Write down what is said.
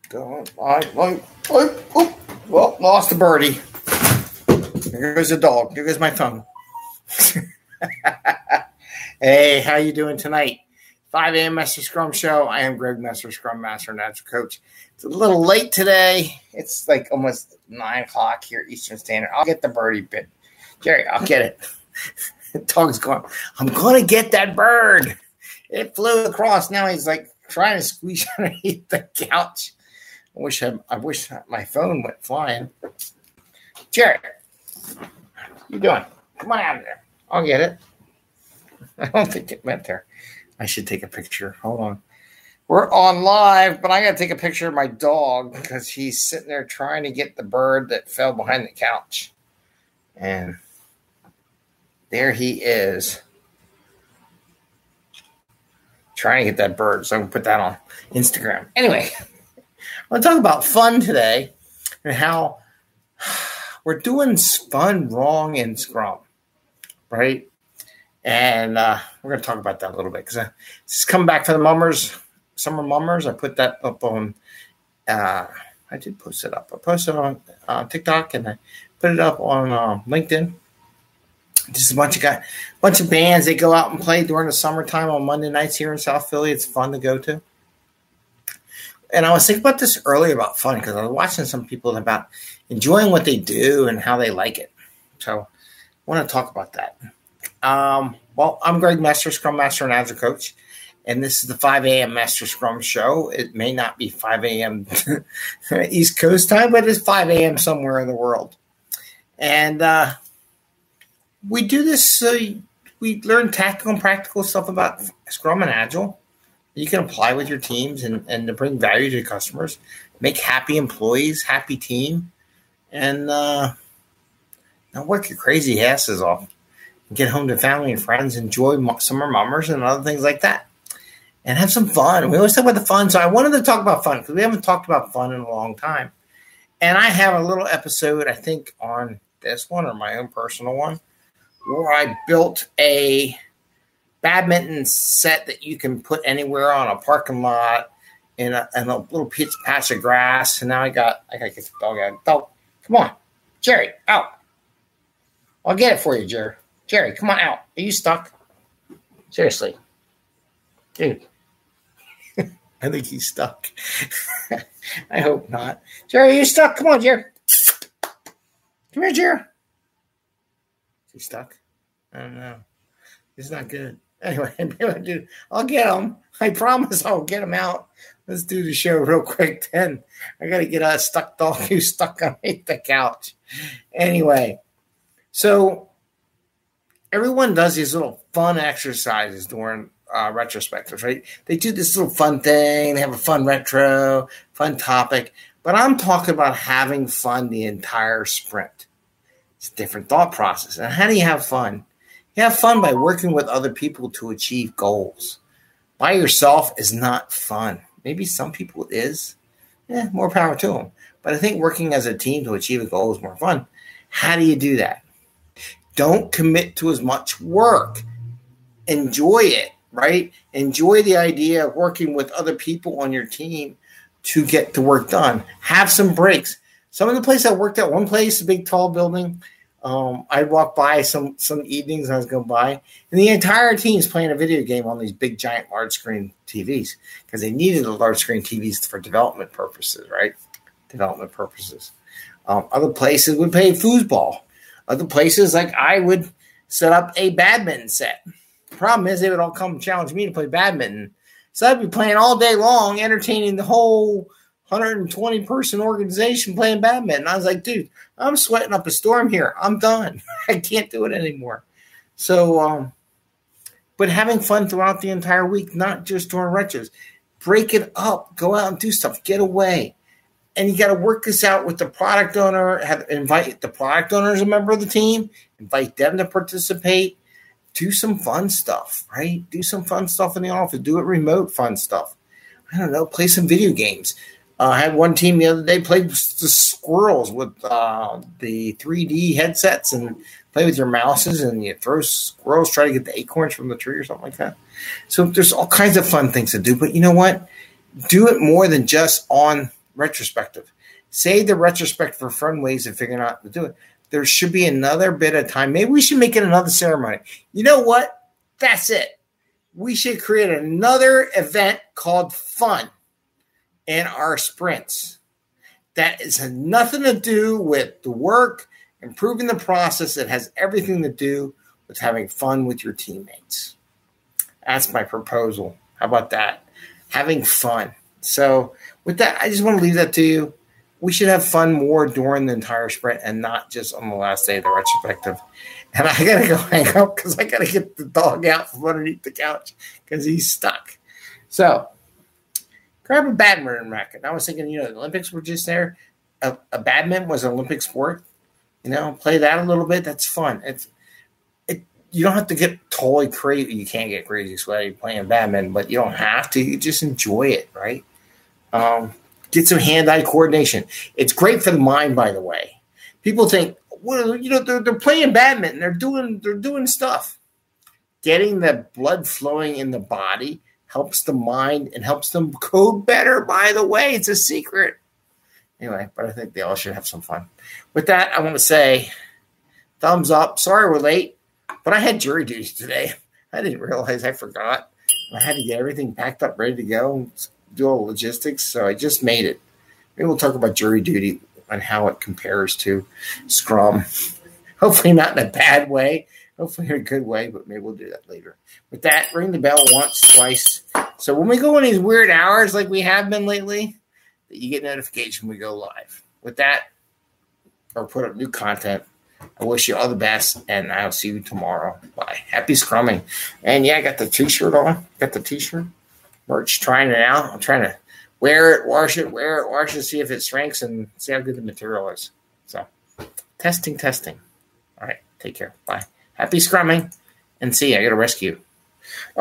Well, lost the birdie. Here goes the dog. Here goes my phone. Hey, how you doing tonight? 5 a.m. Master Scrum Show. I am Greg Messer, Scrum Master and Agile Coach. It's a little late today. It's like almost 9 o'clock here Eastern Standard. I'll get the birdie bit. Jerry, I'll get it. The dog's going, I'm going to get that bird. It flew across. Now he's like trying to squeeze underneath the couch. I wish my phone went flying. Jerry, what you doing? Come on out of there. I'll get it. I don't think it went there. I should take a picture. Hold on. We're on live, but I got to take a picture of my dog because he's sitting there trying to get the bird that fell behind the couch. And there he is. Trying to get that bird. So I'm going to put that on Instagram. Anyway. I want to talk about fun today and how we're doing fun wrong in Scrum, right? And we're going to talk about that a little bit because it's coming back for the summer mummers. I put that up on, I did post it up. I posted it on TikTok and I put it up on LinkedIn. Just a bunch of bands. They go out and play during the summertime on Monday nights here in South Philly. It's fun to go to. And I was thinking about this earlier about fun because I was watching some people about enjoying what they do and how they like it. So I want to talk about that. Well, I'm Greg Messer, Scrum Master and Agile Coach, and this is the 5 a.m. Master Scrum Show. It may not be 5 a.m. East Coast time, but it's 5 a.m. somewhere in the world. And we do this we learn tactical and practical stuff about Scrum and Agile. You can apply with your teams and to bring value to customers, make happy employees, happy team, and not work your crazy asses off. Get home to family and friends, enjoy summer mummers and other things like that, and have some fun. We always talk about the fun, so I wanted to talk about fun because we haven't talked about fun in a long time. And I have a little episode, I think, on this one or my own personal one, where I built a badminton set that you can put anywhere on a parking lot in a little patch of grass. And now I gotta get the dog out. Dog, come on. Jerry, out. I'll get it for you, Jerry. Jerry, come on out. Are you stuck? Seriously. Dude. I think he's stuck. I hope not. Jerry, are you stuck? Come on, Jerry. Come here, Jerry. Is he stuck? I don't know. It's not good. Anyway, I'll get him. I promise I'll get him out. Let's do the show real quick then. I got to get a stuck dog who's stuck underneath the couch. Anyway, so everyone does these little fun exercises during retrospectives, right? They do this little fun thing. They have a fun retro, fun topic. But I'm talking about having fun the entire sprint. It's a different thought process. And how do you have fun? You have fun by working with other people to achieve goals. By yourself is not fun. Maybe some people it is. More power to them. But I think working as a team to achieve a goal is more fun. How do you do that? Don't commit to as much work. Enjoy it, right? Enjoy the idea of working with other people on your team to get the work done. Have some breaks. Some of the places I worked at, one place, a big tall building, I'd walk by some evenings I was going by, and the entire team's playing a video game on these big, giant, large-screen TVs because they needed the large-screen TVs for development purposes, right? Development purposes. Other places would play foosball. Other places, like I would set up a badminton set. The problem is they would all come challenge me to play badminton. So I'd be playing all day long, entertaining the whole 120-person organization playing badminton. I was like, dude, I'm sweating up a storm here. I'm done. I can't do it anymore. So, but having fun throughout the entire week, not just during retros. Break it up. Go out and do stuff. Get away. And you got to work this out with the product owner. Invite the product owner as a member of the team. Invite them to participate. Do some fun stuff, right? Do some fun stuff in the office. Do it remote fun stuff. I don't know. Play some video games. I had one team the other day played the squirrels with the 3D headsets and play with your mouses and you throw squirrels, try to get the acorns from the tree or something like that. So there's all kinds of fun things to do. But you know what? Do it more than just on retrospective. Save the retrospective for fun ways of figuring out to do it. There should be another bit of time. Maybe we should make it another ceremony. You know what? That's it. We should create another event called fun in our sprints. That has nothing to do with the work, improving the process. It has everything to do with having fun with your teammates. That's my proposal. How about that? Having fun. So with that, I just want to leave that to you. We should have fun more during the entire sprint and not just on the last day of the retrospective. And I got to go hang up because I got to get the dog out from underneath the couch because he's stuck. So grab a badminton racket. I was thinking, the Olympics were just there. A badminton was an Olympic sport. Play that a little bit. That's fun. You don't have to get totally crazy. You can't get crazy sweaty playing badminton, but you don't have to. You just enjoy it, right? Get some hand-eye coordination. It's great for the mind, by the way. People think, well, they're playing badminton. They're doing stuff. Getting the blood flowing in the body helps the mind and helps them code better, by the way. It's a secret. Anyway, but I think they all should have some fun. With that, I want to say thumbs up. Sorry we're late. But I had jury duty today. I didn't realize I forgot. I had to get everything packed up, ready to go, do all the logistics. So I just made it. Maybe we'll talk about jury duty and how it compares to Scrum. Hopefully not in a bad way. Hopefully in a good way, but maybe we'll do that later. With that, ring the bell once, twice. So when we go in these weird hours like we have been lately, you get notification when we go live. With that, or put up new content. I wish you all the best, and I'll see you tomorrow. Bye. Happy scrumming. And, I got the T-shirt on. Got the T-shirt. Merch, trying it out. I'm trying to wear it, wash it, see if it shrinks, and see how good the material is. So, testing. All right. Take care. Bye. Happy scrumming, and see you. I got to rescue.